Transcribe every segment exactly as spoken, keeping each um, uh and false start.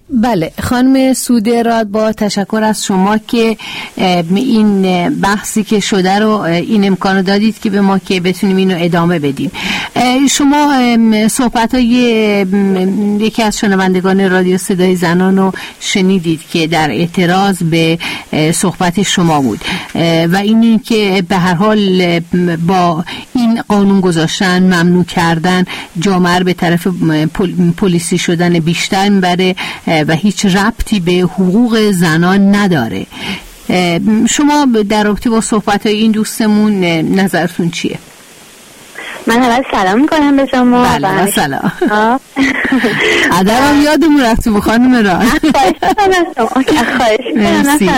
بله خانم سوده‌راد، با تشکر از شما که این بحثی که شده رو این امکانو دادید که به ما که بتونیم اینو ادامه بدیم. شما صحبت‌های یکی از شنوندگان رادیو صدای زنان رو شنیدید که در اعتراض به صحبت شما بود و این که به هر حال با این قانون گذاشتن، ممنوع کردن جامعه به طرف پلیسی شدن بیشتر میبره و هیچ ربطی به حقوق زنان نداره. شما در رابطه با صحبت‌های این دوستمون نظرتون چیه؟ من اول سلام میکنم به شما. بله سلام. ادبم یادمون رفت به خانم را. خواهش میکنم.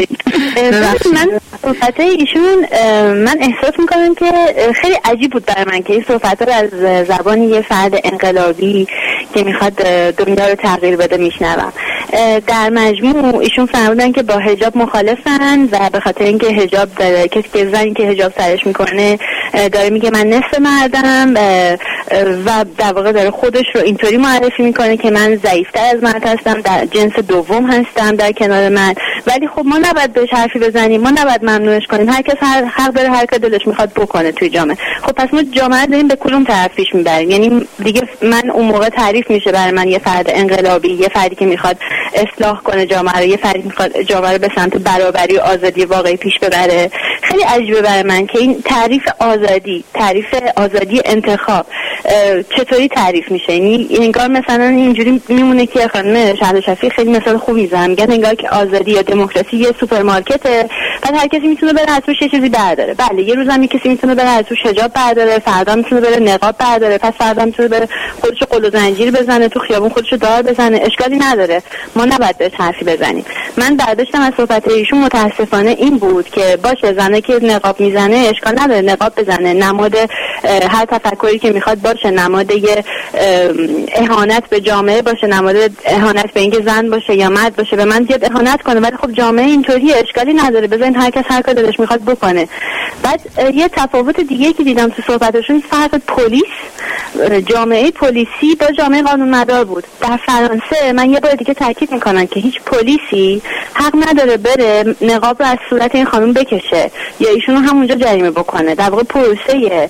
من صحبت ایشون من احساس میکنم که خیلی عجیب بود برای من که این صحبت رو از زبان یه فرد انقلابی که میخواد دنیا رو تغییر بده میشنوم. در مجموع ایشون فرمودن که با حجاب مخالفن و به خاطر اینکه حجاب داره، کسی که زنی که حجاب سرش میکنه داره میگه من نصف مردم و در واقع داره خودش رو اینطوری معرفی میکنه که من ضعیفتر از مرد هستم، در جنس دوم هستم در کنار من. ولی خب ما نباید بهش حرفی بزنیم، ما نباید ممنوعش کنیم، هر کس هر حق داره هر کاری دلش میخواد بکنه توی جامعه. خب پس ما جامعه داریم به کدوم طرف پیش میبریم؟ یعنی دیگه من اون موقع تعریف میشه برای من یه فرد انقلابی، یه فردی که میخواد اصلاح کنه جامعه رو، یه فردی میخواد جامعه رو به سمت برابری و آزادی واقعی پیش ببره. خیلی عجیبه برای من که این تعریف آزادی، تعریف آزادی انتخاب چطوری تعریف میشه. یعنی انگار مثلا اینجوری میمونه که خانم شهلا شفیع خیلی مثال خوب میزنه، میگن انگار که آزادی یا دموکراسی یه سوپرمارکته، بعد هر کسی میتونه بره از توش یه چیزی برداره. بله یه روزم کسی میتونه بره از توش حجاب برداره، فردا میتونه بره نقاب برداره، پس فردا میتونه بره خودشو قل و زنجیر بزنه تو خیابون، خودشو دار بزنه، اشکالی نداره. ما نباید بهش حرفی بزنیم. من برداشتم از صحبت ایشون متاسفانه این بود که باشه زنه که نقاب میزنه اشکال نداره نقاب بزنه، نماد هر تفکری که میخواد باشه، نماد یه اهانت به جامعه باشه، نماد اهانت به اینکه زن باشه یا مرد باشه به من زیاد اهانت کنه، ولی خب جامعه اینطوری اشکالی نداره، بذارین هر کس هر کاری دلش میخواد بکنه. بعد یه تفاوت دیگه که دیدم تو صحبتشون فرق پلیس، جامعه پلیسی با جامعه قانونمدار بود. در فرانسه من یه بار دیگه تاکید میکنم که هیچ پلیسی حق نداره بره نقاب رو از صورت این خانم بکشه یا ایشونو همونجا جریمه بکنه. در واقع پروسه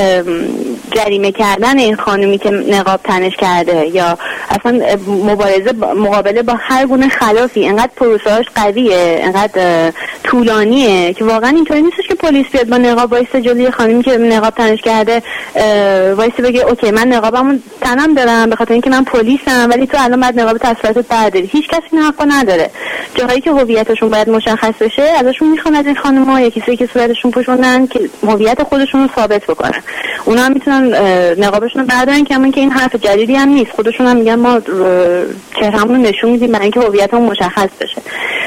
جریمه کردن این خانومی که نقاب تنش کرده یا اصلا مبارزه مقابله با هر گونه خلافی اینقدر پروسه‌اش قویه، اینقدر طولانیه که واقعا اینطوری نیستش که پلیس بیاد با نقاب وایسه جلوی خانومی که نقاب تنش کرده وایسه بگه اوکی من نقابمو تنم دارم به خاطر اینکه من پلیسم، ولی تو الان بعد نقاب تصویرت برداری. هیچ کسی این حقو نداره. جاهایی که هویتشون باید مشخص بشه ازشون میخوان از این خانم‌ها یا کسایی که صورتشون پوشوندن که هویت خودشون رو ثابت بکنن. اونا هم میتونن نقابشون رو بردارن که همون که این حرف جدیدی هم نیست. خودشون هم میگن ما چهرهمون رو نشون میدیم برای اینکه هویتمون مشخص بشه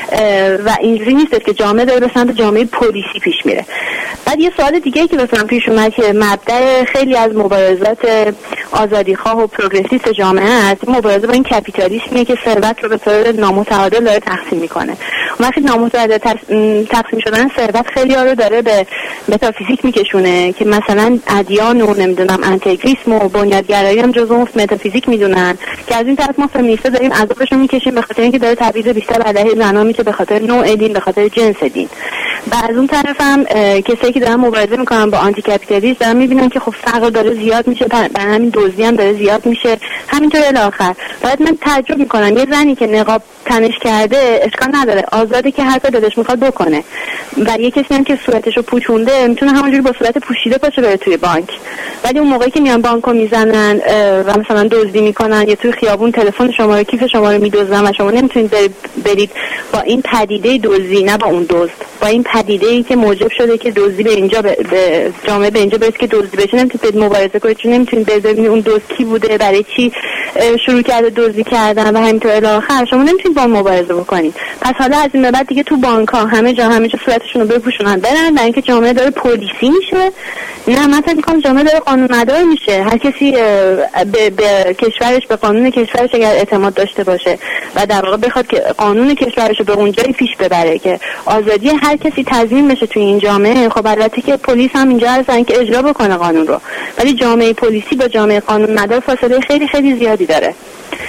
و اینجوری نیست که جامعه داره به سمت جامعه پلیسی پیش میره. بعد یه سوال دیگه که مثلا پیش اومد که مبدأ خیلی از مبارزات آزادیخواه و پروگرسیست جامعه است، مبارزه با این کپیتالیسمیه که ثروت رو به طور نامتعادل داره تقسیم میکنه. وقتی نامتعادل تقسیم شدن ثروت خیلی ها رو داره به متافیزیک میکشونه که مثلا ادیان و نمیدونم انتگریسم و بنیادگرایی هم جزء متافیزیک میدونن که از این طرف ما فمینیستا داریم عذابش رو میکشیم به خاطر اینکه داره تبعیض بیشتر علیه زنان میشه به خاطر نوع دین، به خاطر جنس دین. و از اون طرف هم کسایی که دارن مبارزه میکنن با آنتی کپیتالیسم دارن میبینن که خب فقر داره زیاد میشه، برای همین دزدی هم داره زیاد میشه، همینطور الی آخر. بعد من تعجب میکنم یه زنی که نقاب تنش کرده اشکال نداره، آزاده که هر کاری دلش میخواد بکنه، و یه کسی هم که صورتشو پوشونده میتونه همونجوری با صورت پوشیده باشه بره توی بانک، ولی اون موقعی که میان بانکو میزنن و مثلا دزدی میکنن یا توی خیابون تلفن شما رو کیف شما رو میدزدن و شما نمیتونید برید با این پدیده دزدی، نه با اون دزد، با این پدیده‌ای که موجب شده که دزدی به اینجا به, به جامعه به اینجا برسه که دزدی بشه، نمیتونید مبارزه کنید، چون نمیتونید ببینید اون دزد کی بوده، برای چی شروع کرده دزدی کردن و همینطور الی آخر. شما نمیتونید با مبارزه بکنید. پس حالا از این به بعد دیگه تو بانک‌ها همه جا همه جا صورتشون رو بپوشونن برن، برای اینکه جامعه داره پلیسی میشه. نه من فکر می‌کنم جامعه داره قانون‌مدار میشه. هر کسی به, به کشورش، به قانون کشورش اگر اعتماد داشته باشه و در واقع بخواد که قانون کشورش رو به اونجایی پیش ببره که آزادی هر کسی تضمین بشه توی این جامعه، خب البته که پلیس هم اینجا هستن که اجرا بکنه قانون رو، ولی جامعه پلیسی با جامعه قانون‌مدار فاصله خیلی خیلی زیادی داره.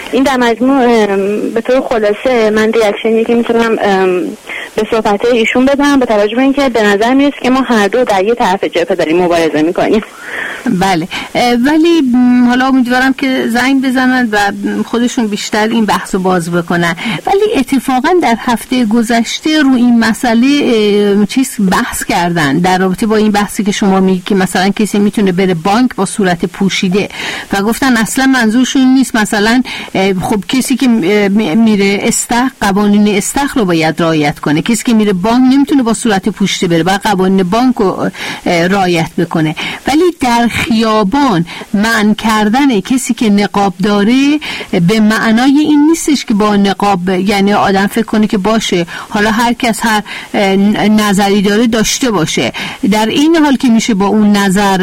این در مجموع به طور خلاصه من ریاکشنی که میتونم به صحبت‌های ایشون بدم با توجه به اینکه به نظر میاد که ما هر دو در یه طرف جبهه داریم مبارزه میکنیم. بله، ولی حالا امیدوارم که زنگ بزنن و خودشون بیشتر این بحث رو باز بکنن. ولی اتفاقا در هفته گذشته رو این مسئله چیز بحث کردن در رابطه با این بحثی که شما میگی که مثلا کسی میتونه بره بانک با صورت پوشیده و گفتن اصلا منظورشون نیست مثلا خب کسی که میره استخر قوانین استخر رو باید رعایت کنه، کسی که میره بانک نمیتونه با صورت پوشیده بره، باید قوانین بانک رو رعایت بکنه. ولی در خیابان منع کردن کسی که نقاب داره به معنای این نیستش که با نقاب یعنی آدم فکر کنه که باشه حالا هر کس هر نظری داره داشته باشه، در این حال که میشه با اون نظر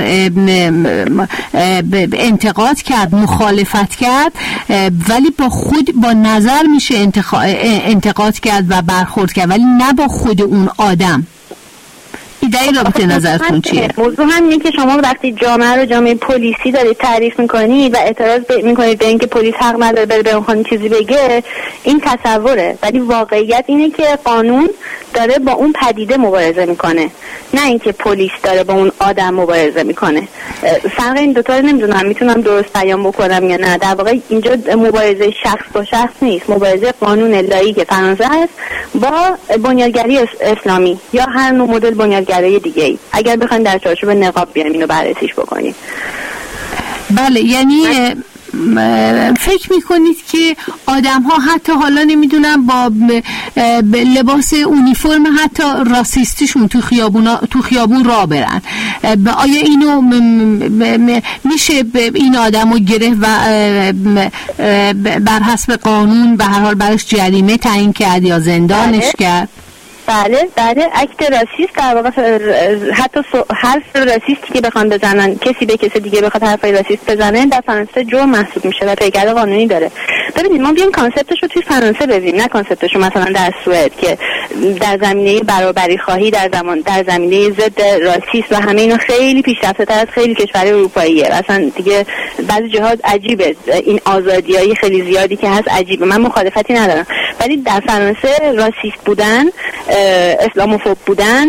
انتقاد کرد، مخالفت کرد، ولی با خود با نظر میشه انتقاد کرد و برخورد کرد، ولی نه با خود اون آدم. ایده رابطه نظرتون چیه؟ موضوع همینه که شما وقتی جامعه رو جامعه پلیسی دارید تعریف میکنید و اعتراض میکنید به اینکه پلیس حق نداره بره به اون چیزی بگه، این تصوره، ولی واقعیت اینه که قانون داره با اون پدیده مبارزه میکنه، نه اینکه پلیس داره با اون آدم مبارزه میکنه. فرق این دوتا رو نمیدونم میتونم درست بیان بکنم یا نه. در واقع اینجا مبارزه شخص با شخص نیست، مبارزه قانون لاییک فرانسه است با بنیادگری اسلامی یا هر نوع مدل بنیادگری دیگه ای، اگر بخوایم در چارچوب نقاب بیایم اینو بررسیش بکنیم. بله، یعنی فکر میکنید که آدم ها حتی حالا نمیدونم با لباس اونیفرم حتی راسیستیشون تو خیابون تو خیابون راه برن، آیا اینو میشه این آدم رو گره و بر حسب قانون به هر حال برش جریمه تعیین کرد یا زندانش کرد؟ بله بله، اکت راسیست در واقع حتی حرف راسیستی که بخوان بزنن، کسی به کسی دیگه بخواد حرفای راسیست بزنه در فرانسه جرم محسوب میشه و پیگرد قانونی داره. ببینید ما بیایم کانسپتش رو توی فرانسه ببینیم، نه کانسپتش رو مثلا در سوئد که در زمینه برابری خواهی در زمان در زمینه ضد راسیسم و همه اینا خیلی پیشرفته تر از خیلی کشورهای اروپاییه. اصلا دیگه بعضی جهات عجیبه، این آزادیای خیلی زیادی که هست عجیبه، من مخالفتی ندارم، ولی در فرانسه راسیست بودن، اسلاموفوب بودن،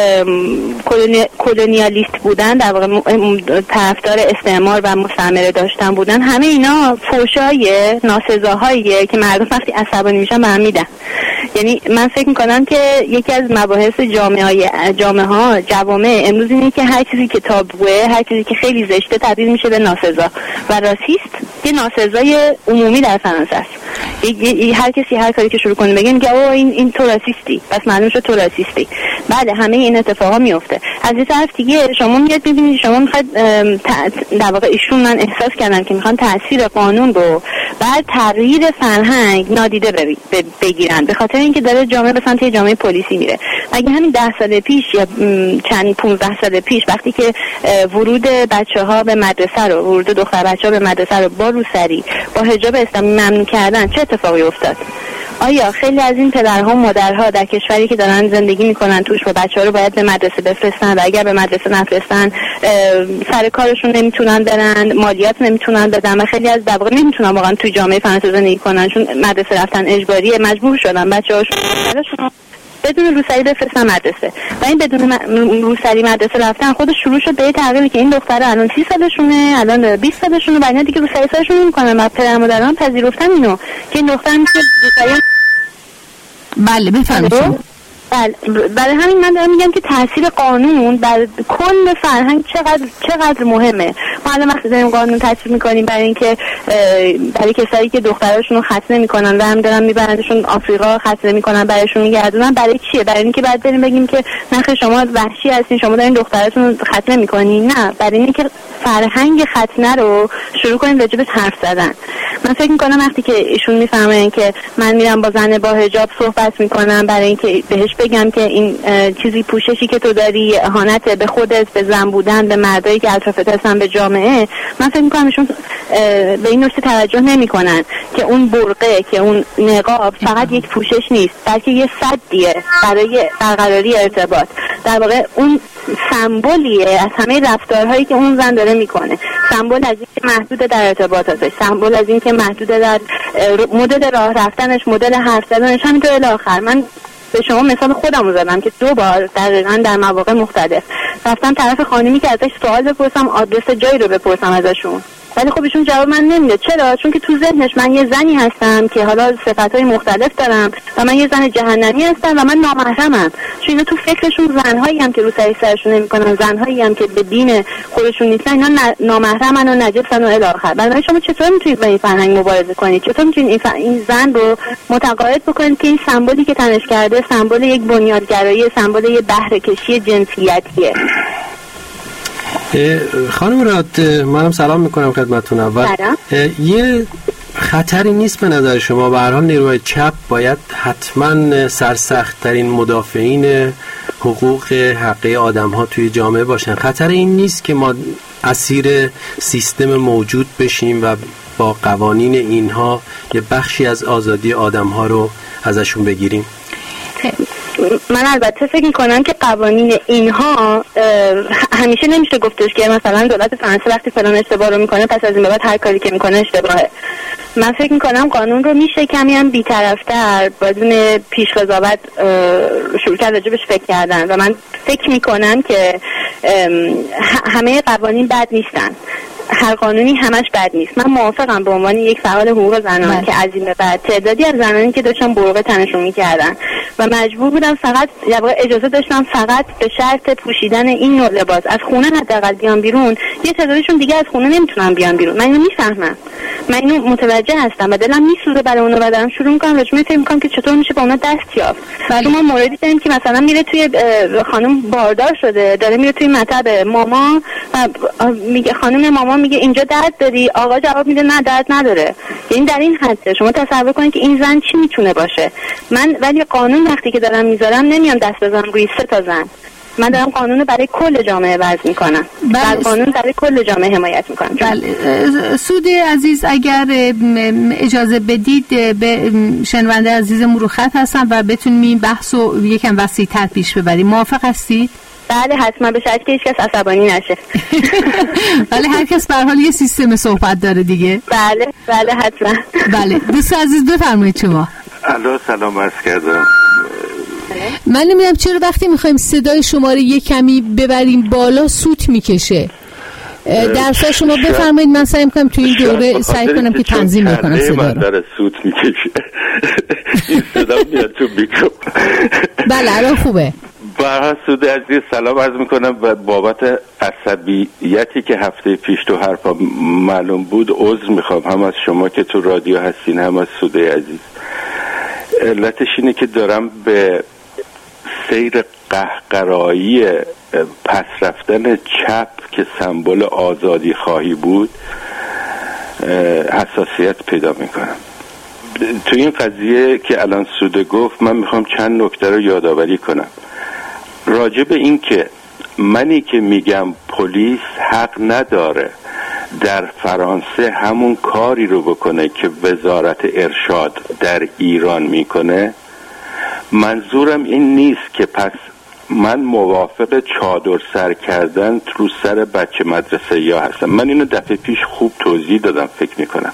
کلونیالیست بودن، در واقع طرفدار استعمار و مستعمره داشتن بودن، همه اینا فحشای ناسزاهاییه که مردم وقتی عصبانی میشن به هم میدن. یعنی من فکر میکنم که یکی از مباحث جامعه جامعه ها جوامع امروز اینه که هر چیزی که تابوه، هر چیزی که خیلی زشته تبدیل میشه به ناسزا و راسیست یه ناسزای عمومی در فرانسه است. هر کسی هر کاری که شروع کنه بگه میگه او این این تو راسیستی، پس معلوم شد تو راسیستی. بله، همه این اتفاقا میفته. از این طرف دیگه شما میاد ببینید، شما میخواد در واقع ایشون من احساس کردم که میخوان تاثیر قانون رو بعد تغییر فرهنگ نادیده بگیرن، به خاطر اینکه داره جامعه به سمت جامعه پلیسی میره. اگه همین ده سال پیش یا چند پونزده سال پیش وقتی که ورود بچه‌ها به مدرسه رو ورود دختر بچه‌ها به مدرسه رو با روسری با حجاب اسلامی ممنوع کردن، چه اتفاقی افتاد؟ آیا خیلی از این پدرها و مادرها در کشوری که دارن زندگی میکنن توش با بچه‌ها رو باید به مدرسه بفرستن و اگر به مدرسه نفرستن سر کارشون نمیتونن برن، مالیات نمیتونن بدن و خیلی از در واقع نمیتونن واقعا توی جامعه فرانسه زندگی کنن چون مدرسه رفتن اجباریه، مجبور شدن بچه‌هاشون بدون روسری بفرستن مدرسه و این بدون روسری مدرسه رفتن خودش شروع شد به تغییری که این دختره الان سی سالشونه، الان بیست سالشونه و اینا دیگه روسری سالشون نمی‌کنن و پدر مادران پذیرفتن اینو که این دختر میشه روسری. بله بفرمایید. بله، برای همین من دارم میگم که تاثیر قانون بر کل فرهنگ چقدر چقدر مهمه. ما الان وقتی داریم قانون تصویب میکنیم برای اینکه برای کسایی که دختراشون رو ختنه میکنن و هم دارن میبرندشون آفریقا ختنه میکنن برایشون میگردونن، برای چیه؟ برای اینکه بعد بریم بگیم که نخیر شما وحشی هستین، شما دارین دختراتون رو ختنه میکنین؟ نه، برای اینکه فرهنگ ختنه رو شروع کنیم راجبش حرف زدن. من فکر میکنم وقتی که ایشون میفهمن که من میرم با زن با حجاب صحبت میکنم برای اینکه بهش بگم که این چیزی پوششی که تو داری اهانت به خودت، به زن بودن، به مردایی که اطرافت هستن، به جامعه جامعه، من فکر میکنم ایشون به این نکته توجه نمیکنن که اون برقه، که اون نقاب فقط یک پوشش نیست، بلکه یه سدیه برای برقراری ارتباط. در واقع اون سمبولیه از همه رفتارهایی که اون زن داره میکنه، سمبول از این که محدود در ارتباطاتش، سمبول از این که محدود در مدل راه رفتنش، مدل حرف زدنش، همینطور الی آخر. من به شما مثال خودم رو زدم که دو بار دقیقاً در مواقع مختلف رفتم طرف خانمی که ازش سوال بپرسم، آدرس جایی رو بپرسم ازشون، ولی خب ایشون جواب من نمیده. چرا؟ چون که تو ذهنش من یه زنی هستم که حالا صفاتهای مختلف دارم و من یه زن جهنمی هستم و من نامحرمم. چون اینا تو فکرشون زنهایی هم که رو سری سرشون نمیکنن، زنهایی هم که به دین خودشون نیستن، اینا نامحرمن و نجسن و الی آخر. بنابراین شما چطور میتونید با این فرهنگ مبارزه کنید؟ چطور میتونید این, ف... این زن رو متقاعد بکنید که این سمبولی که تنش کرده سمبل یک بنیادگرایی، سمبل یک بهره کشی جنسیتیه؟ خانم راد، منم سلام میکنم خدمتتون. اول یه خطری نیست به نظر شما؟ به هر حال نیروهای چپ باید حتما سرسخت ترین مدافعین حقوق حقه آدم ها توی جامعه باشن. خطر این نیست که ما اسیر سیستم موجود بشیم و با قوانین اینها یه بخشی از آزادی آدم ها رو ازشون بگیریم؟ من البته فکر میکنم که قوانین اینها همیشه نمیشه گفتش که مثلا دولت فرانسه وقتی فلان اشتباه رو میکنه پس از این به بعد هر کاری که میکنه اشتباهه. من فکر میکنم قانون رو میشه کمی هم بی‌طرف‌تر بدون پیش قضاوت شروع کرد راجبش فکر کردن و من فکر میکنم که همه قوانین بد نیستن، هر قانونی همش بد نیست. من موافقم به عنوان یک فعال حقوق زنان بله. که از این به بعد تعدادی از زنانی که داشتن برقه تنشون میکردن و مجبور بودم فقط اجازه داشتم فقط به شرط پوشیدن این نوع لباس از خونه حداقل بیان بیرون، یه تعدادشون دیگه از خونه نمیتونن بیان بیرون. من اینو میفهمم، من اینو متوجه هستم و دلم میسوزه برای اونها و دارم شروع میکنم راجع فکر میکنم که چطور میشه با اونها دست یافت. بله. ما موردی داریم که مثلا میره توی خانم باردار شده، داره میره توی مطب ماما میگه خانم ماما میگه اینجا درد داری، آقا جواب میده نه درد نداره. یعنی در این حد شما تصور کنید که این زن چی میتونه باشه. من ولی قانون وقتی که دارم میذارم نمیام دست بزنم روی سه تا زن، من دارم قانون برای کل جامعه وضع میکنم. بله. قانون برای کل جامعه حمایت میکنم. بله. سودی عزیز، اگر اجازه بدید به شنونده عزیزمون رو خط هستم و بتونیم این بحث رو یکم وسیع‌تر پیش ببریم. موافق هستید؟ بله حتما، به شرطی که هیچ کس عصبانی نشه. بله هر کس به هر حال یه سیستم صحبت داره دیگه. بله بله حتما. بله دوست عزیز بفرمایید شما. الو سلام عرض کردم. من نمیدونم چرا وقتی میخوایم صدای شما رو یه کمی ببریم بالا سوت میکشه. درسا شما بفرمایید، من سعی میکنم توی این دوره سعی کنم که تنظیم بکنم صدا رو. داره سوت میکشه. این صدا میاد تو میکرو. بله الان خوبه. برای سود عزیز سلام عرض میکنم و بابت عصبیتی که هفته پیش تو حرفا معلوم بود عذر میخوام، هم از شما که تو رادیو هستین هم از سوده عزیز. علتش اینه که دارم به سیر قهقرایی پس رفتن چپ که سمبل آزادی خواهی بود حساسیت پیدا میکنم. تو این قضیه که الان سوده گفت من میخوام چند نکته رو یادآوری کنم راجع به این که منی که میگم پلیس حق نداره در فرانسه همون کاری رو بکنه که وزارت ارشاد در ایران میکنه. منظورم این نیست که پس من موافق چادر سر کردن رو سر بچه مدرسه یا هستم. من اینو دفعه پیش خوب توضیح دادم فکر میکنم.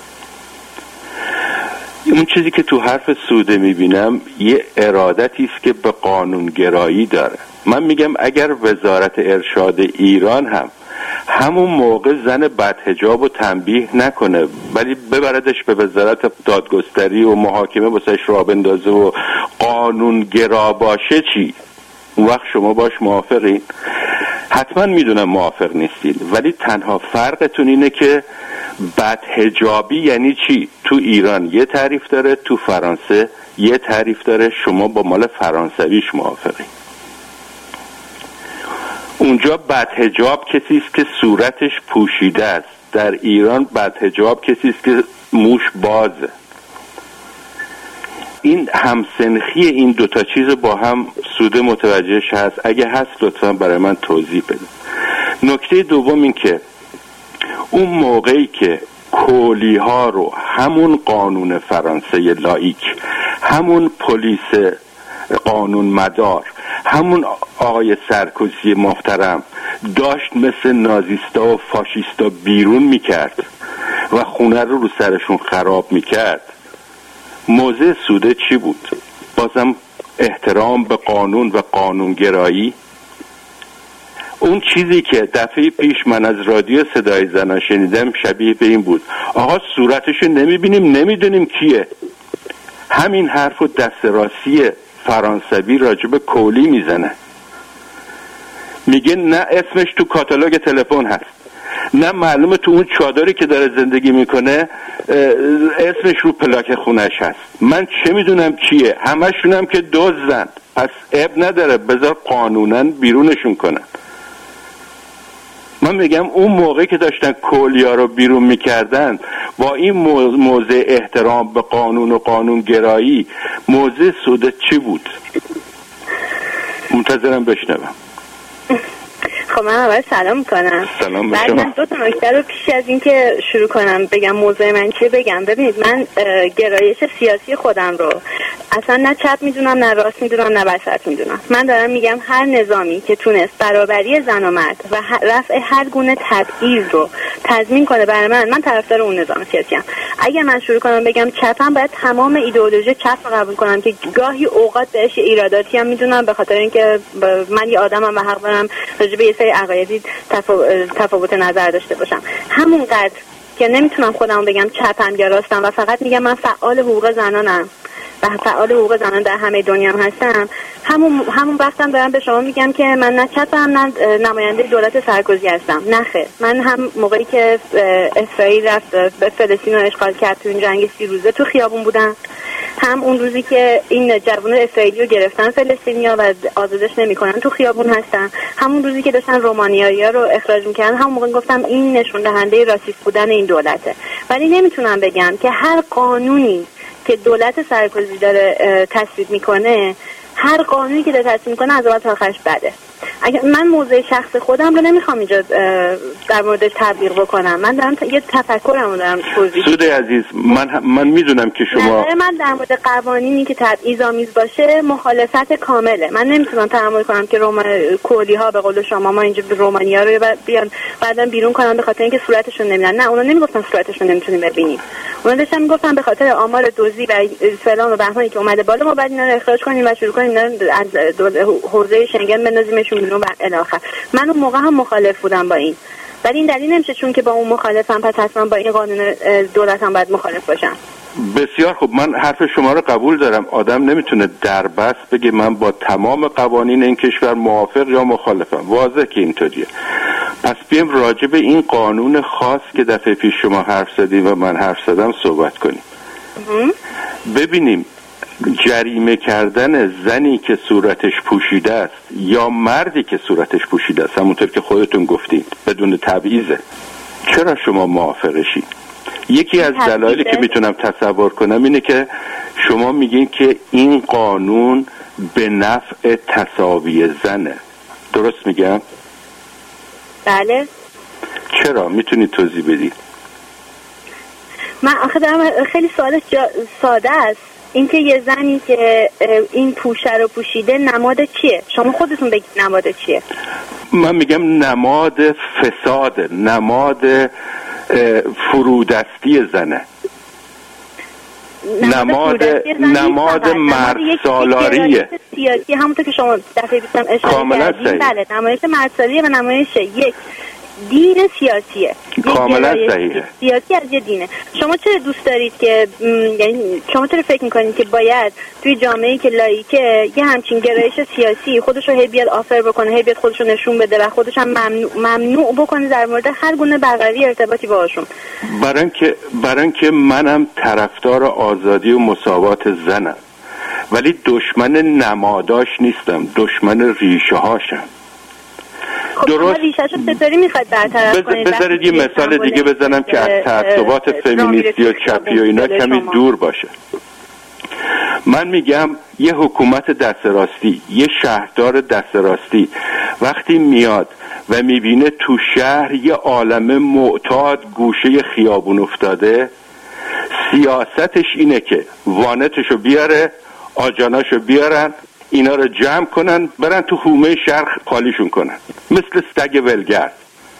اون چیزی که تو حرف سوده میبینم یه ارادتی است که به قانونگرایی داره. من میگم اگر وزارت ارشاد ایران هم همون موقع زن بدحجاب رو تنبیه نکنه ولی ببردش به وزارت دادگستری و محاکمه واسش راه بندازه و قانونگرا باشه چی؟ اون وقت شما باش موافقین؟ حتما میدونم موافق نیستین، ولی تنها فرقتون اینه که بدحجابی یعنی چی؟ تو ایران یه تعریف داره، تو فرانسه یه تعریف داره. شما با مال فرانسویش موافقین. اونجا بدحجاب کسی است که صورتش پوشیده است، در ایران بدحجاب کسی است که موش بازه. این همسنخی این دوتا چیز با هم سوده متوجهش هست؟ اگه هست لطفا برای من توضیح بده. نکته دوم این که اون موقعی که کولی ها رو همون قانون فرانسه لایک، همون پلیس قانون مدار، همون آقای سرکوزی محترم داشت مثل نازیستا و فاشیستا بیرون میکرد و خونه رو رو سرشون خراب میکرد، موضع سوده چی بود؟ بازم احترام به قانون و قانونگرایی. اون چیزی که دفعه پیش من از رادیو صدای زنان شنیدم شبیه به این بود: آقا صورتشو نمیبینیم نمیدونیم کیه. همین حرف و دست راستی فرانسوی راجب کولی میزنه، میگه نه اسمش تو کاتالوگ تلفن هست، نه معلومه تو اون چادری که داره زندگی میکنه اسمش رو پلاک خونش هست. من چه میدونم کیه؟ همشونم که دزدن، پس اب نداره، بذار قانونا بیرونشون کنن. من میگم اون موقعی که داشتن کولیا رو بیرون میکردن با این موضع احترام به قانون و قانونگرایی، موضع سوده چی بود؟ منتظرم بشنوم. خب من اول سلام میکنم. سلام بعد من دو تا نکته رو پیش از این که شروع کنم بگم موضوع من چیه بگم. ببینید من گرایش سیاسی خودم رو اصلا نه چپ میدونم نه راست میدونم نه وسط میدونم. من دارم میگم هر نظامی که تونست برابری زن و مرد و رفع هر گونه تبعیض رو تضمین کنه برای من، من طرفدار اون نظام سیاسی ام. اگه من شروع کنم بگم چپم، باید تمام ایدئولوژی چپ رو قبول کنم که گاهی اوقات بهش ایراداتی هم میدونم، به خاطر اینکه من یه آدمم و حق دارم راجع به یه سری عقایدی تفاوت نظر داشته باشم. همونقدر که نمیتونم خودم بگم چپم یا راستم و فقط میگم من فعال حقوق زنانم و فعال حقوق زنان در همه دنیا هم هستم، همون همون وقتم دارم به شما میگم که من نه چپم نه نماینده دولت سرکوزی هستم. نه خیر، من هم موقعی که اسرائیل رفت به فلسطین رو اشغال کرد تو این جنگ سی روزه تو خیابون بودم، هم اون روزی که این جوان اسرائیلی رو گرفتن فلسطینیا و آزادش نمیکنن تو خیابون هستن، همون روزی که داشتن رومانیایی‌ها رو اخراج میکردن، همون موقع گفتم این نشون دهنده راسیست بودن این دولته. ولی نمیتونم بگم که هر قانونی که دولت سرکوزی داره تصویب میکنه، هر قانونی که داره تصویب میکنه از اول تا آخرش بده. اگه من موضوع شخص خودم رو نمیخوام اینجا در موردش تبلیغ بکنم، من دارم یه تفکرم رو دارم توضیح. سوده عزیز، من من میدونم که شما نظر من در مورد قوانینی که تبعیض‌آمیز باشه مخالفت کامله. من نمیتونم تحمل کنم که روما کولی ها به قول شما ما اینجا رومانیا رو بیان بعداً بیرون کنن به خاطر اینکه صورتشون نمیبینن. نه، اونا نمیگفتن صورتشون نمیتونیم ببینیم، اونا داشتن میگفتن به خاطر آمار دزدی و فلان و بهمانی که اومده بالا ما بعد اینا رو اخراج کنیم و شروع کنیم اینا از حوزه شنگن بندازیمشون بیرون و الی آخر. من اون موقع هم مخالف بودم با این، ولی این دلیل نمیشه چون که با اون مخالفم پس حتما با این قانون دولت هم باید مخالف باشم. بسیار خوب، من حرف شما رو قبول دارم. آدم نمیتونه دربست بگه من با تمام قوانین این کشور موافق یا مخالفم، واضح که اینطوریه. پس بیم راجع به این قانون خاص که دفعه پیش شما حرف زدید و من حرف زدم صحبت کنیم. ببینیم جریمه کردن زنی که صورتش پوشیده است یا مردی که صورتش پوشیده است، همونطور که خودتون گفتید بدون تبعیضه، چرا شما موافقشید؟ یکی از دلایلی که میتونم تصور کنم اینه که شما میگین که این قانون به نفع تساوی زنه. درست میگم؟ بله. چرا؟ میتونید توضیح بدید؟ من آخه دارم خیلی سوالش جا... ساده است. اینکه یه زنی که این پوشه رو پوشیده نماد چیه؟ شما خودتون بگید نماد چیه؟ من میگم نماد فساد، نماد فرودستی زنه، نماد نماد مرد سالاریه سیاسی، همونطور که شما دفعه بیستم اشاره کردید. بله، نمایش مرد سالاریه و نمایش یک دین سیاسیه، کاملا صحیحه، سیاسی از یه دینه. شما چرا دوست دارید که یعنی شما چرا فکر میکنید که باید توی جامعه‌ای که لایکه یه همچین گرایش سیاسی خودش رو هی بیاد آفر بکنه، هی بیاد خودش رو نشون بده و خودش هم ممنوع, ممنوع بکنه در مورد هر گونه برقراری ارتباطی باهاشون؟ برای اینکه برای اینکه منم طرفدار آزادی و مساوات زنم، ولی دشمن نماداش نیستم، دشمن ریشه هاشم. خب درست. ریشه‌شو چطوری میخواید برطرف کنید؟ بذارید یه مثال دیگه بزنم که از تعصبات فمینیستی و چپی و اینا کمی دور باشه. من میگم یه حکومت دست راستی، یه شهردار دست راستی وقتی میاد و میبینه تو شهر یه عالمه معتاد گوشه خیابون افتاده، سیاستش اینه که وانتشو بیاره، آجاناشو بیارن، اینا رو جمع کنن، برن تو حومه شهر خالیشون کنن، مثل سگ ولگرد.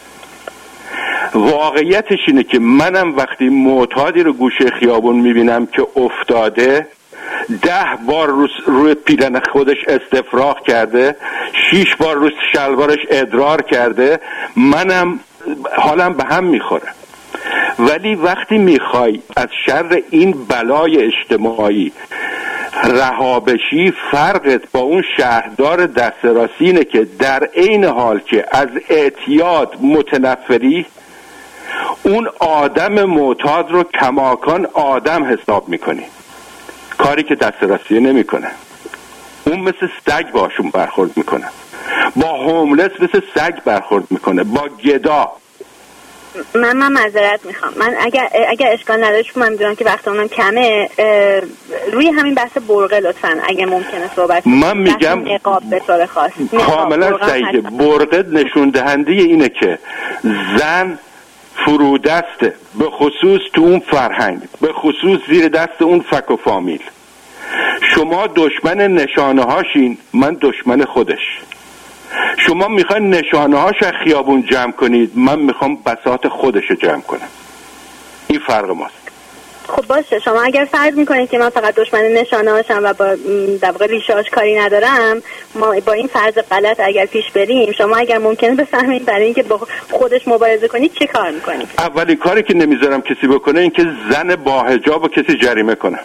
واقعیتش اینه که منم وقتی معتادی رو گوشه خیابون میبینم که افتاده، ده بار روی, روی پیرن خودش استفراغ کرده، شیش بار روی شلوارش ادرار کرده، منم حالم به هم میخوره. ولی وقتی میخوای از شر این بلای اجتماعی رها بشی، فرقت با اون شهردار دست راستی اینه که در عین حال که از اعتیاد متنفری، اون آدم معتاد رو کماکان آدم حساب میکنی، کاری که دست راستی نمیکنه. اون مثل سگ باشون برخورد میکنه، با هوملس مثل سگ برخورد میکنه، با گدا. من من معذرت میخوام، من اگر اگر اشکال نداره، چون من میدونم که وقت اونم کمه، روی همین بحث برقه لطفاً اگه ممکنه صحبت کنیم. من میگم نقاب به طور خاص کاملا صحیحه. برقه نشون دهنده اینه که زن فرودسته، به خصوص تو اون فرهنگ، به خصوص زیر دست اون فک و فامیل. شما دشمن نشانه هاشین، من دشمن خودش. شما میخواین نشانه هاش از خیابون جمع کنید، من میخوام بساط خودشو جمع کنم. این فرق ماست. خب باشه، شما اگر فرض میکنید که من فقط دشمن نشانه هاشم و با در واقع ریشه‌اش کاری ندارم، ما با این فرض غلط اگر پیش بریم، شما اگر ممکنه بفهمید برای اینکه با خودش مبارزه کنید چه کار میکنید؟ اولین کاری که نمیذارم کسی بکنه این که زن با حجاب و کسی جریمه کنه.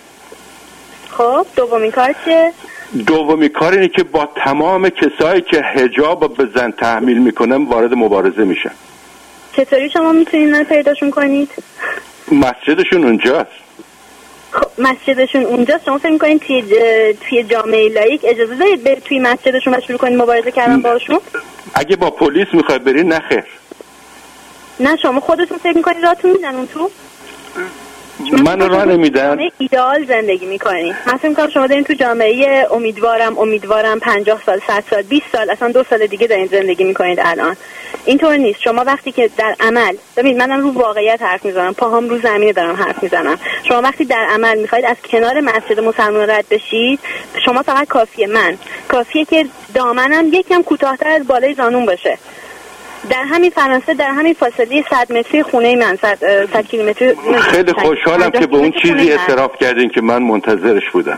خب دومین کار چیه؟ دومی کار اینه که با تمام کسایی که حجاب به زن تحمیل میکنن وارد مبارزه میشن. چطوری شما میتونید اینا پیداشون کنید؟ مسجدشون اونجاست. خب مسجدشون اونجاست، شما فکر میکنید توی توی جامعه لایک اجازه دارید برید توی مسجدشون و شروع کنید مبارزه کردن باشون؟ اگه با پلیس میخوای بری نه خیر. نه شما خودتون فکر میکنید راهتون میدن اون تو؟ من راه نمیدن. ایدئال زندگی میکنید. من فکر میکنم شما دارین تو جامعه امیدوارم امیدوارم پنجاه سال، صد سال، بیست سال، اصلا دو سال دیگه دارین زندگی میکنید. الان اینطور نیست. شما وقتی که در عمل، ببین منم رو واقعیت حرف میزنم، پاهام رو زمینه دارم حرف میزنم. شما وقتی در عمل میخواید از کنار مسجد مسلمان رد بشید، شما فقط کافیه من کافیه که دامنم یکم کوتاه‌تر از بالای زانون باشه. در همین فرانسه، در همین فاصله صد متری خونه من، صد کیلومتر. خیلی خوشحالم که به اون چیزی اعتراف کردین که من منتظرش بودم.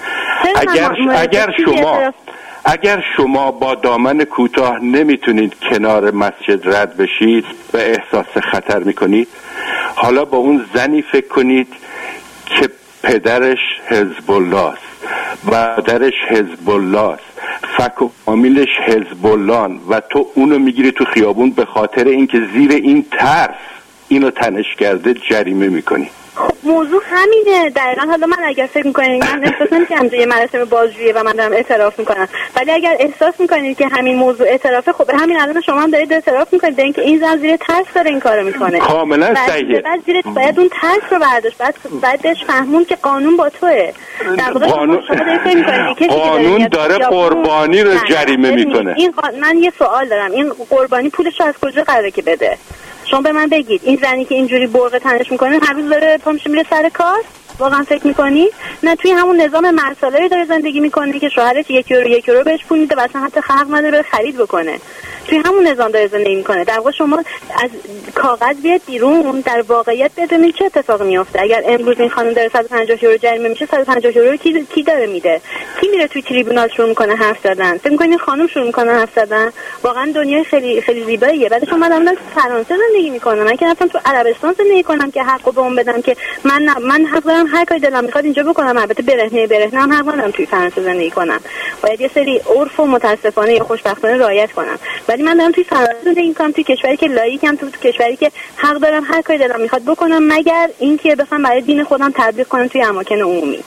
اگر اگر شما اگر شما با دامن کوتاه نمیتونید کنار مسجد رد بشید و احساس خطر میکنید، حالا با اون زنی فکر کنید که پدرش حزب الله است، برادرش حزب الله است، فک و فامیلش حزب الله، و تو اونو میگیری تو خیابون به خاطر اینکه زیر این ترس اینو تنش کرده جریمه میکنی. خب موضوع همینه دقیقا. حالا من اگر فکر میکنید، من احساس نمیکنم که یه مراسم بازجویی و من دارم اعتراف میکنم، ولی اگر احساس میکنید که همین موضوع اعترافه، خب همین الان شما هم دارید اعتراف میکنید اینکه این زن زیر ترس داره این کارو میکنه. کاملا صحیحه. بعد زیر باید اون ترس رو برداشت، بعد بعد بهش فهمون که قانون با توئه. در واقع قانون, شما دارید فکر میکنید که قانون داره قربانی رو جریمه میکنه. این قا... من یه سوال دارم، این قربانی پولش رو از کجا قراره که بده؟ شما به من بگید این زنی که اینجوری برقه تنش میکنه هر روز داره پامش میره سر کار؟ واقعا فکر میکنی؟ نه، توی همون نظام مرسالاری داره زندگی میکنه که شوهرش یک یورو یک یورو بهش پول میده و اصلا حتی حق نداره خرید بکنه. توی همون نظام داره زندگی میکنه. در واقع شما از کاغذ بیاد بیرون، در واقعیت بدونید چه اتفاقی میفته. اگر امروز این خانم داره صد و پنجاه یورو جریمه میشه، صد و پنجاه یورو کی کی داره میده؟ کی میره توی تریبونال شروع میکنه حرف زدن؟ فکر میکنید خانم شروع میکنه حرف زدن؟ واقعا دنیای خیلی خیلی زیباییه. بعد شما من تو فرانسه زندگی میکنم، من که رفتم تو عربستان زندگی کنم که حقو به اون بدم که من من حق دارم هر کاری دلم میخواد اینجا بکنم. البته برهنه برهنه هم حق ندارم توی فرانسه زندگی کنم، باید یه سری عرف و متاسفانه یا خوشبختانه رعایت کنم. ولی من دارم توی فرانسه زندگی میکنم، توی کشوری که لایکم، تو, تو کشوری که حق دارم هر کاری دلم میخواد بکنم، مگر اینکه بخوام برای دین خودم تبلیغ کنم توی اماکن عمومی.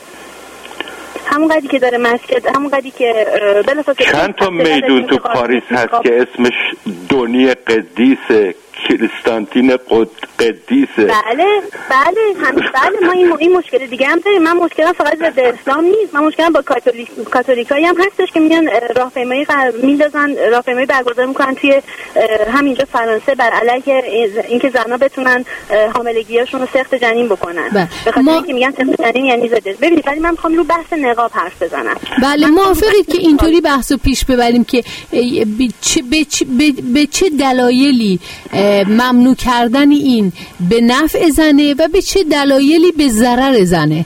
همون قدری که داره مسجد، همون قدری که بلافاصله چند تا میدون تو پاریس هست که اسمش دونی قدیسه کریستانتین قدیسه. بله بله هم بله ما این این مشکل دیگه هم داریم. من مشکلم فقط ضد اسلام نیست، من مشکلم با کاتولیک کاتولیکایی هم هستش که میگن راهپیمایی میندازن، راهپیمایی برگزار میکنن توی همینجا فرانسه بر علیه اینکه زنا بتونن حاملگیاشون رو سخت جنین بکنن. به خاطر اینکه میگن سخت جنین یعنی زده. ببینید ولی من میخوام رو بحث نقاب حرف بزنم. بله موافقید که اینطوری بحثو پیش ببریم که به چه, به چه, به چه دلایلی ممنوع کردن این به نفع زنه و به چه دلایلی به ضرر زنه؟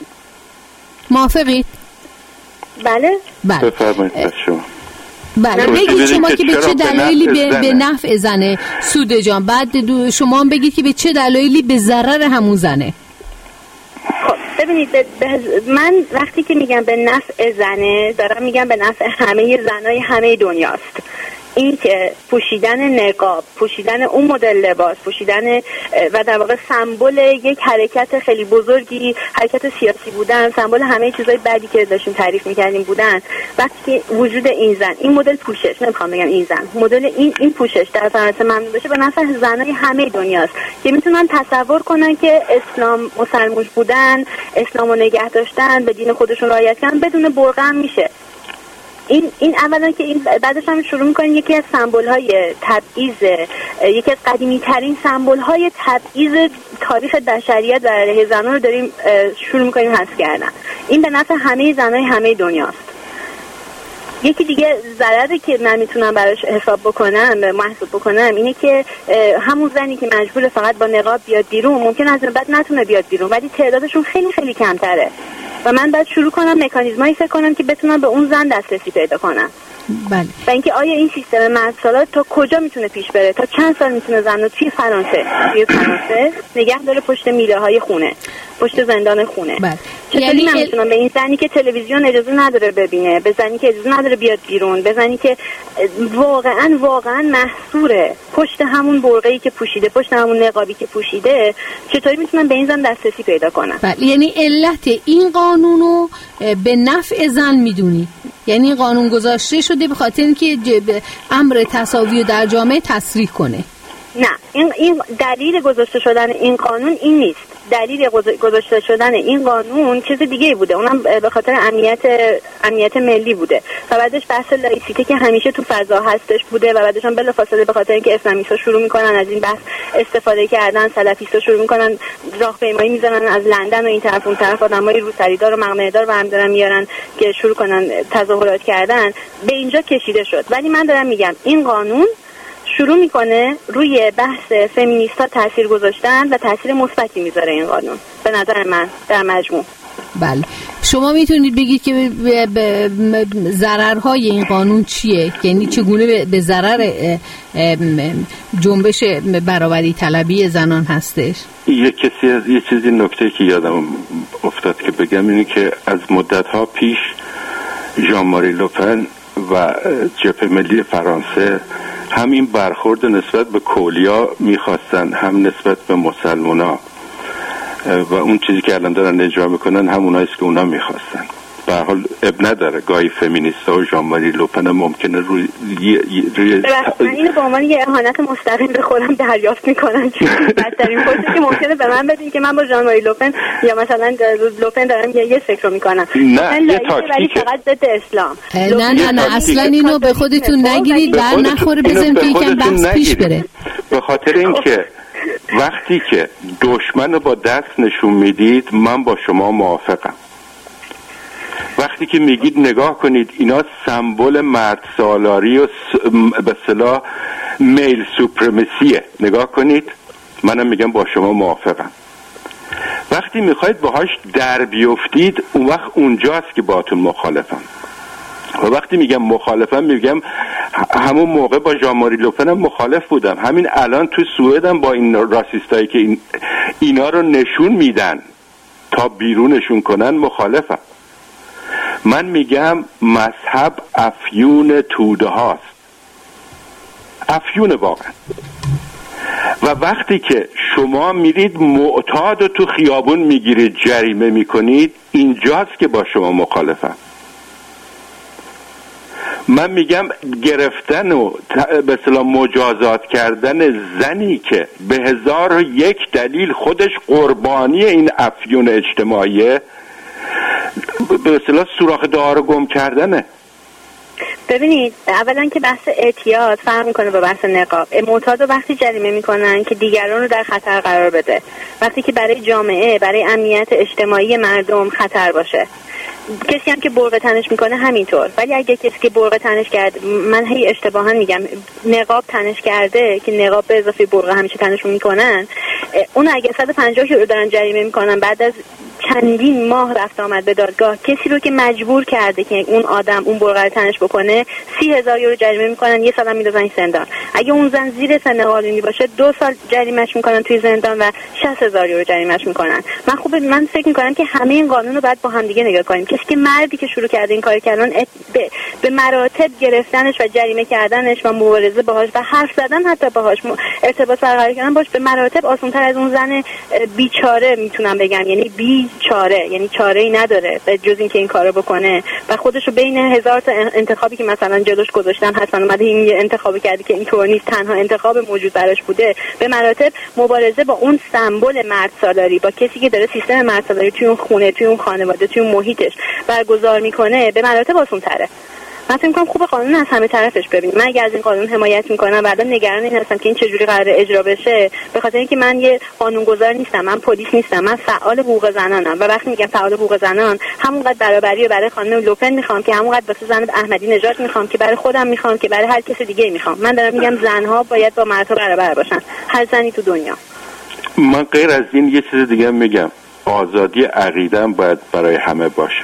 موافقید؟ بله بله بفرمایید شما. بله بگید شما که به چه دلایلی به, به نفع زنه سوده جان، بعد شما هم بگید که به چه دلایلی به ضرر همون زنه. خب ببینید من وقتی که میگم به نفع زنه دارم میگم به نفع همه زنای همه دنیاست. این که پوشیدن نقاب، پوشیدن اون مدل لباس، پوشیدن و در واقع سمبل یک حرکت خیلی بزرگی، حرکت سیاسی بودن، سمبل همه چیزای بعدی که داشتیم تعریف می‌کردیم بودن، وقتی که وجود این زن، این مدل پوشش، نمیخوام بگم این زن، مدل این این پوشش در فرانسه ممنوع بشه به نفع زنای همه دنیاست که میتونن تصور کنن که اسلام مسلمان بودن، اسلامو نگه داشتن، به دین خودشون رعایت کردن بدون برقه هم میشه. این این اولا که این بعدش هم شروع می‌کنیم یکی از سمبول‌های تبعیض، یکی از قدیمی‌ترین سمبول‌های تبعیض تاریخ بشریت در علیه زنان رو داریم شروع می‌کنیم حذف کردن. این به نفع همه زنای همه دنیاست. یکی دیگه ضرری که من میتونم براش حساب بکنم، محسوب بکنم اینه که همون زنی که مجبور فقط با نقاب بیاد بیرون ممکن از این بعد نتونه بیاد بیرون، ولی تعدادشون خیلی خیلی کمتره و من باید شروع کنم مکانیزمایی فکر کنم که بتونم به اون زن دسترسی پیدا کنم. بله. و اینکه آیا این سیستم مردسالار تا کجا میتونه پیش بره، تا چند سال میتونه زن رو توی فرانسه توی فرانسه نگه داره پشت میله های خونه، پشت زندان خونه. بله. چطوری یعنی من میتونم به این زنی که تلویزیون اجازه نداره ببینه، به زنی که اجازه نداره بیاد بیرون، به زنی که واقعا واقعا محصوره پشت همون برقه‌ای که پوشیده، پشت همون نقابی که پوشیده، چطوری میتونم به این زن دسترسی پیدا کنم؟ بله. یعنی علت این قانونو به نفع زن میدونی، یعنی قانون گذاشته شده به خاطر اینکه امر تساوی در جامعه تصریح کنه. نه این این دلیل گذاشته شدن این قانون این نیست. دلیل گذاشته شدن این قانون چیز دیگه بوده، اونم به خاطر امنیت امنیت ملی بوده و بعدش بحث لایسیته که همیشه تو فضا هستش بوده و بعدش هم بلافاصله به خاطر اینکه اسلامیست‌ها شروع میکنن از این بحث استفاده کردن، سلفیست‌ها شروع میکنن راهپیمایی میزنن از لندن و این طرف اون طرف آدمای روسریدار و مقنعه‌دار و هم دارن میارن که شروع کنن تظاهرات کردن، به اینجا کشیده شد. ولی من دارم میگم این قانون شروع میکنه روی بحث فمینیستا تاثیر گذاشتن و تاثیر مثبتی میذاره این قانون به نظر من در مجموع. بله شما میتونید بگید که ضررهای این قانون چیه؟ یعنی چگونه به ضرر جنبش برابری طلبی زنان هستش؟ یه کسی از یه چیزی نکته که یادم افتاد که بگم اینه که از مدت‌ها پیش ژان ماری لوپن و جبهه ملی فرانسه هم این برخورد نسبت به کولیا میخواستن، هم نسبت به مسلمونا و اون چیزی که الان دارن اجرا میکنن هم اوناییست که اونا میخواستن. به هر حال اب نداره گاهی فمینیستا و ژان ماری لوپن ممکنه روی روی من اینو به عنوان یه اهانت مستقیم به خودم دریافت میکنم که بدترین فرصتی که ممکنه به من بدین که من با ژان ماری لوپن یا مثلا لوپن دارم یه فکر رو میکنم. نه یه تاکتیک فقط ضد اسلام. نه نه نه اصلا اینو به خودتون نگیرید، بر نخوره بزنید که یکم بحث پیش بره. به خاطر اینکه وقتی که دشمن رو با دست نشون میدید من با شما موافقم. وقتی که میگید نگاه کنید اینا سمبل مرد سالاری و به اصطلاح میل سوپرمسیه، نگاه کنید، منم میگم با شما موافقم. وقتی میخواید باهاش در بیفتید اون وقت اونجاست که باهاتون مخالفم. و وقتی میگم مخالفم میگم همون موقع با ژان ماری لوپن هم مخالف بودم، همین الان تو سوئدم با این راسیستایی که این اینا رو نشون میدن تا بیرونشون کنن مخالفم. من میگم مذهب افیون توده هاست، افیون واقعا. و وقتی که شما میرید معتاد رو تو خیابون میگیرید جریمه میکنید اینجاست که با شما مخالفم. من میگم گرفتن و به اصطلاح مجازات کردن زنی که به هزار و یک دلیل خودش قربانی این افیون اجتماعیه، به اصطلاح سوراخ دار گم کردنه. ببینید، اولا که بحث اعتیاد فرق میکنه با بحث نقاب. معتاد رو وقتی جریمه میکنن که دیگران رو در خطر قرار بده، وقتی که برای جامعه، برای امنیت اجتماعی مردم خطر باشه. کسی هم که برقه تنش میکنه همینطور. ولی اگه کسی که برقه تنش کرد، من هی اشتباها میگم نقاب تنش کرده که نقاب به اضافه برقه همیشه تنش میکنن، اون اگه صد و پنجاه یورو دارن جریمه میکنن بعد از چندین ماه رفت آمد به دادگاه، کسی رو که مجبور کرده که اون آدم اون برقه رو تنش بکنه سی هزار یورو جریمه میکنن، یه سالم میندازن زندان. اگه اون زن زیر سن قانونی باشه دو سال جریمهش میکنن توی زندان و شصت هزار یورو جریمهش میکنن. من خوب من فکر میکنم که همه این قانون رو باید با هم دیگه نگاه کنیم. کسی که مردی که شروع کرده این کار کردن به, به مراتب گرفتنش و جریمه کردنش و مبارزه باهاش و حرف زدن حتی باهاش ارتباط برقرار کردن باش به مراتب آسان‌تر از اون زن بیچاره میتونم بگم، یعنی بی چاره، یعنی چاره‌ای نداره جز اینکه این کارو بکنه و خودشو بین هزار تا انتخابی که مثلا جلوش گذاشتن حتما اومده این انتخابی کرده که اینطور نیست، تنها انتخاب موجود براش بوده، به مراتب مبارزه با اون سمبل مرد سالاری، با کسی که داره سیستم مرد سالاری توی اون خونه، توی اون خانواده، توی اون محیطش برگزار میکنه، به مراتب آسان‌تره. من فکر می‌کنم خوب قانون از همه طرفش ببینیم. من اگه از این قانون حمایت می‌کنم بعدا نگران این هستم که این چجوری قراره اجرا بشه، به خاطر اینکه من یه قانونگذار نیستم، من پلیس نیستم، من فعال حقوق زنانم و وقتی میگم فعال حقوق زنان همونقدر برابری رو برای خانم لوپن میخوام که همونقدر واسه زن احمدی نژاد میخوام که برای خودم میخوام که برای هر کسی دیگه میخوام. من دارم میگم زنها باید با مردها برابر باشن، هر زنی تو دنیا. من غیر از این یه چیز دیگه میگم، آزادی عقیده هم باید برای همه باشه.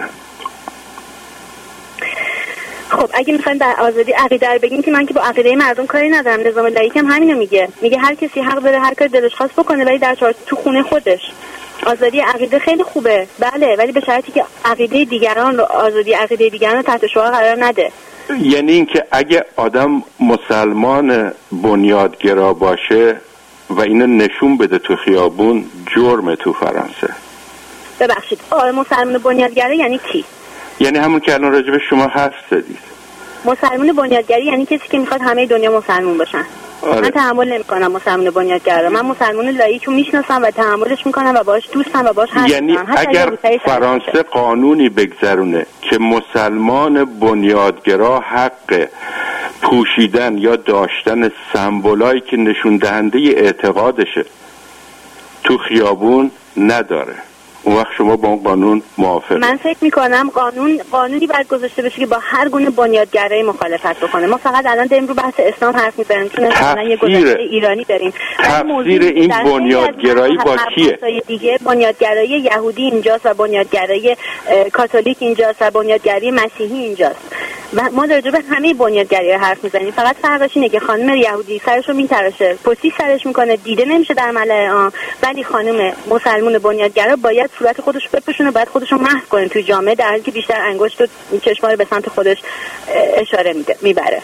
خب اگه میخوایم در آزادی عقیده رو بگیم که من که با عقیده مردم کاری ندارم، نظام لاییک هم همینو میگه، میگه هر کسی حق داره هر کاری دلش خواست بکنه ولی در چارچوب تو خونه خودش. آزادی عقیده خیلی خوبه بله، ولی به شرطی که عقیده دیگران رو، آزادی عقیده دیگران رو تحت شعار قرار نده. یعنی اینکه اگه آدم مسلمان بنیادگرا باشه و اینو نشون بده تو خیابون، جرمه تو فرانسه. ببخشید مسلمان بنیادگرا یعنی کی؟ یعنی همون که الان راجع به شما حرف زدید. مسلمان بنیادگری یعنی کسی که میخواد همه دنیا مسلمان باشن. آره. من تحمل نمیکنم مسلمان بنیادگرا، من مسلمان لاییکو میشناسم و تحملش میکنم و باهاش دوستم و باهاش حرف یعنی میزنم. اگر فرانسه قانونی بگذرونه که مسلمان بنیادگرا حق پوشیدن یا داشتن سمبولایی که نشون دهنده اعتقادشه تو خیابون نداره، اون وقت شما با اون قانون موافقه؟ من فکر میکنم قانون قانونی باید گذاشته بشه که با هر گونه بنیادگرایی مخالفت بکنه. ما فقط الان داریم رو بحث اسلام حرف میزنیم چون مثلا یه گذشته ایرانی داریم. تفسیر این بنیادگرایی با کیه؟ دیگه بنیادگرایی یهودی اینجاست و بنیادگرایی کاتولیک اینجاست و بنیادگرایی مسیحی اینجاست و ما در به همه بنیادگری حرف میزنیم. فقط فرقش اینه که خانم یهودی سرشو میتراشه، پوستی سرش میکنه، دیده نمیشه در ملأ عام، ولی خانم مسلمان بنیادگرا باید صورت خودش بپوشونه، باید خودش رو محو کنه توی جامعه، در حالی که بیشتر انگشت و چشما رو به سمت خودش اشاره میده میبره.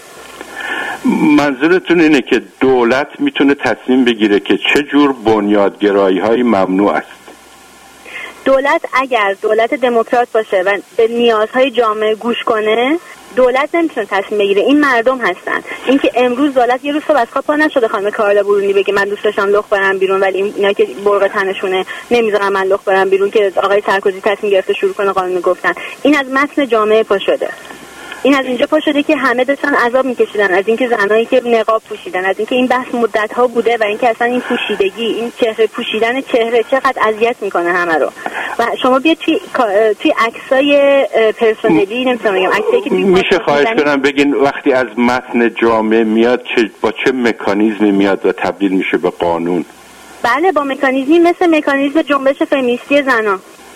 منظورتون اینه که دولت میتونه تصمیم بگیره که چه جور بنیادگرایی هایی ممنوع است؟ دولت اگر دولت دموکرات باشه و به نیازهای جامعه گوش کنه، دولت نمیتونه تصمیم بگیره، این مردم هستن. اینکه امروز دولت یه روز صبح از خواب پا نشده خانم کارلا برونی بگه من دوست داشتم لخت برم بیرون ولی اینا که برقه تنشونه نمیذارن من لخت برم بیرون، که آقای سرکوزی تصمیم گرفته شروع کنه قانون گفتن. این از متن جامعه پا شده، این از اینجا پا شده که همه داشتن عذاب میکشیدن از اینکه زنایی که نقاب پوشیدن، از اینکه این بحث مدت ها بوده و اینکه اصلا این پوشیدگی، این چهره پوشیدن چهره چقدر اذیت میکنه همه رو. و شما بیا توی توی عکسای پرسونلی نمیتونم بگم عکسایی که میشه خواهش کنم بگین وقتی از متن جامعه میاد چه با چه مکانیزمی میاد و تبدیل میشه به قانون؟ بله با مکانیزمی مثل مکانیزم جنبش فمینیستی زنان،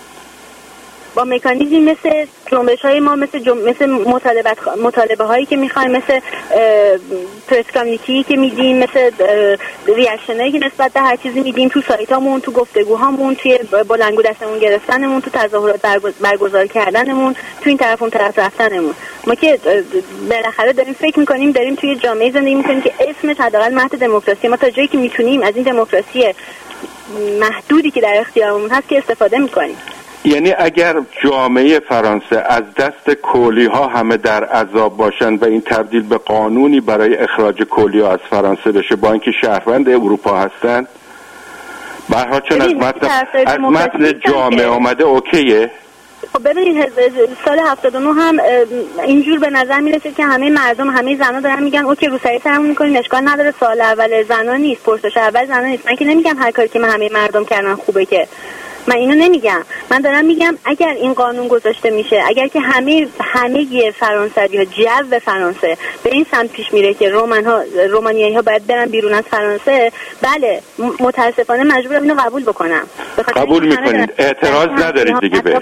با مکانیزمی مثل جنبش های ما، مثل جم... مثل مطالبات مطالبه هایی که میخوایم، مثل پرس کامیونیتی که میدیم، مثل ریاکشن هایی که نسبت به هر چیزی میدیم تو سایتامون، تو گفتگوهامون، توی بلندگو دستمون گرفتنمون، تو تظاهرات برگز... برگزار کردنمون، تو این طرف اون طرف رفتنمون. ما که بالاخره داریم فکر میکنیم داریم توی جامعه زندگی میکنیم که اسمش حداقل مهد دموکراسی، ما تا جایی که میتونیم از این دموکراسی محدودی که در اختیارمون هست که استفاده میکنیم. یعنی اگر جامعه فرانسه از دست کولی ها همه در عذاب باشن و این تبدیل به قانونی برای اخراج کولی ها از فرانسه بشه با اینکه شهروند اروپا هستن، به هر حال چون از متن از متن جامعه آمده اوکیه. خب ببینید سال هفتاد و نه هم اینجور به نظر میرسه که همه مردم، همه زنا دارن میگن اوکی روسری سرمون میکنیم، اشکال نداره، سال اول زنا نیست، پرسش اول زنا نیست. من که نمیگم هر کاری که من همه مردم کردن خوبه، که من اینو نمیگم. من دارم میگم اگر این قانون گذاشته میشه، اگر که همه همه فرانسوی‌ها، جو فرانسه به این سمت پیش میره که رومن‌ها رومانیایی‌ها باید برن بیرون از فرانسه، بله متاسفانه مجبورم اینو قبول بکنم. قبول میکنید؟ اعتراض ندارید دیگه بهش؟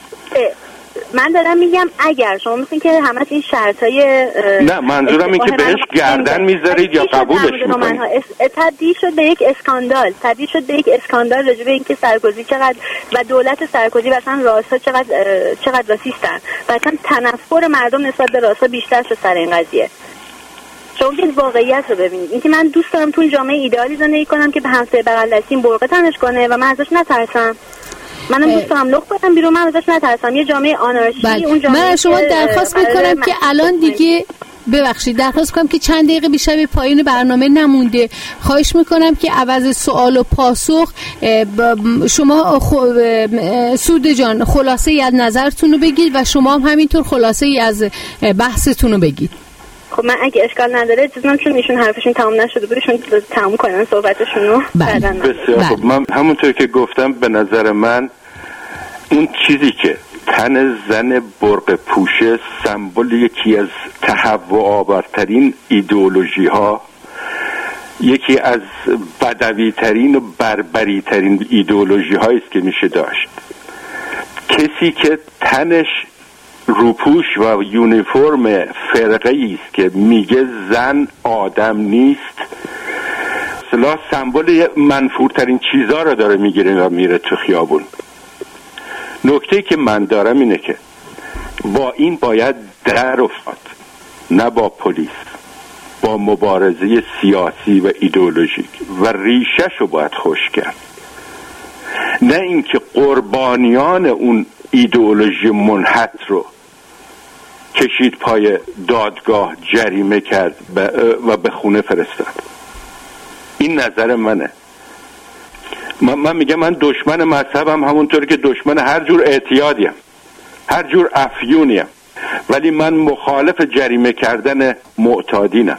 من دارم میگم اگر شما مثل که همش این شرطای نه، منظورم این که بهش گردن میذارید یا قبولش میکنید. تبدیل شد به یک اسکاندال، تبدیل شد به یک اسکاندال راجع به اینکه سارکوزی چقدر و دولت سارکوزی و اصلا راست‌ها چقدر چقدر راسیستن و اصلا تنفر مردم نسبت به راست‌ها بیشتر شد سر این قضیه. شما این واقعیت رو ببینید. اینکه من دوست دارم تو جامعه ایدئالی زندگی کنم که به همسایه بغل دستیم برقه تنش کنه و من ازش نترسم. منم دوست دارم لخ بدم بیرون، من ازش نترسم. یه جامعه آنارشی بله. اون جامعه من شما درخواست میکنم که الان دیگه ببخشید درخواست کنم که چند دقیقه بیشتر به پایان برنامه نمونده. خواهش میکنم که عوض سوال و پاسخ شما سود جان خلاصه ای از نظرتون رو بگید و شما هم همینطور خلاصه ای از بحثتون رو بگید. خب من اگه اشکال نداره جزنم چون ایشون حرفشون تمام نشده بودشون تمام کنن صحبتشون رو. بسیار خب. من همونطور که گفتم به نظر من این چیزی که تن زن برق پوشه سمبل یکی از تهوع آورترین ایدئولوژی ها، یکی از بدوی ترین و بربری ترین ایدئولوژی هایی است که میشه داشت. کسی که تنش روپوش و یونیفرم فرقه‌ای است که میگه زن آدم نیست، اصلا سمبل منفورترین چیزا رو داره میگیره و میره تو خیابون. نکته که من دارم اینه که با این باید در افتاد، نه با پلیس، با مبارزه سیاسی و ایدئولوژیک و ریشش رو باید خوش کرد، نه اینکه قربانیان اون ایدئولوژی منحط رو کشید پای دادگاه، جریمه کرد و به خونه فرستاد. این نظر منه. من, من میگم من دشمن مذهبم همونطور که دشمن هر جور اعتیادیم، هر جور افیونیم، ولی من مخالف جریمه کردن معتادینم.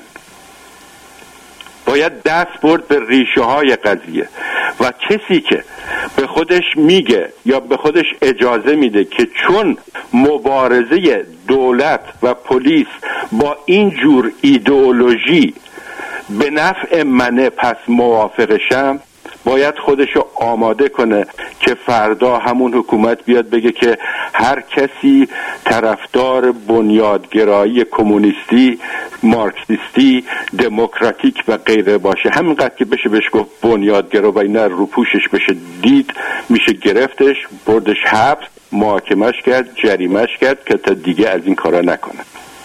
باید دست برد به ریشه های قضیه و کسی که به خودش میگه یا به خودش اجازه میده که چون مبارزه دولت و پلیس با این جور ایدئولوژی به نفع منه پس موافقشم، باید خودشو آماده کنه که فردا همون حکومت بیاد بگه که هر کسی طرفدار بنیادگرایی کمونیستی، مارکسیستی، دموکراتیک و غیره باشه، همینقدر که بشه بهش گفت بنیادگرا و اینا رو پوشش بشه دید، میشه گرفتش، بردش حبس، محاکمش کرد، جریمش کرد که تا دیگه از این کارا نکنه.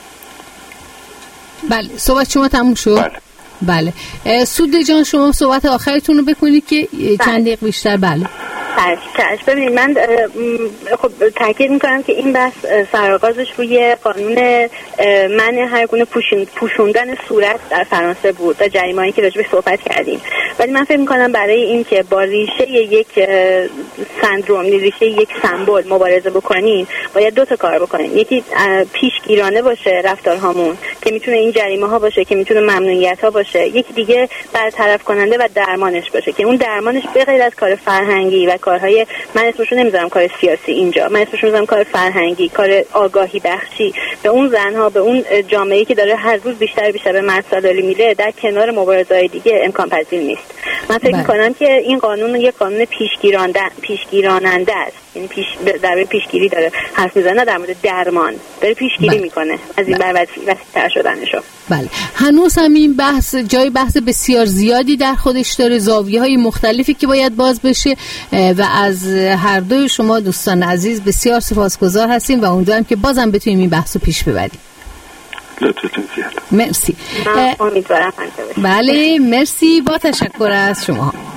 بله، صحبت شما تموم شد؟ بله. بله. سود جان شما صحبت آخرتون رو بکنید که چند دقیقه بیشتر. بله. چشم. ببینید من خب تاکید میکنم که این بحث سرآغازش روی قانون منع هر گونه پوشوندن صورت در فرانسه بود و جریمه‌ای که راجعش صحبت کردیم، ولی من فکر میکنم برای این که با ریشه یک سندروم، ریشه یک سمبل مبارزه بکنیم، باید دو تا کار بکنیم. یکی پیشگیرانه باشه رفتارهامون که میتونه این جریمه ها باشه، که میتونه ممنوعیت ها باشه. یکی دیگه برطرف کننده و درمانش باشه که اون درمانش به غیر از کار فرهنگی و کارهای، من اسمشو نمیذارم کار سیاسی اینجا، من اسمشو میذارم کار فرهنگی، کار آگاهی بخشی به اون زنها، به اون جامعه‌ای که داره هر روز بیشتر بیشتر به مردسالاری میره، در کنار مبارزه‌های دیگه امکان پذیر نیست. من فکر می‌کنم که این قانون یک قانون پیشگیرانده پیشگیراننده است، یعنی پیش در پیشگیری داره حرف میزنه، در مورد درمان داره پیشگیری بله. میکنه از این بر وسیع‌تر شدنشو. بله. هنوز هم این بحث جای بحث بسیار زیادی در خودش داره، زاویه‌های مختلفی که باید باز بشه و از هر دوی شما دوستان عزیز بسیار سپاسگزار هستیم و امیدوارم که بازم بتونیم این بحثو پیش ببریم. لطفتون زیاد. مرسی. امیدوارم. بله، مرسی، با تشکر از شما.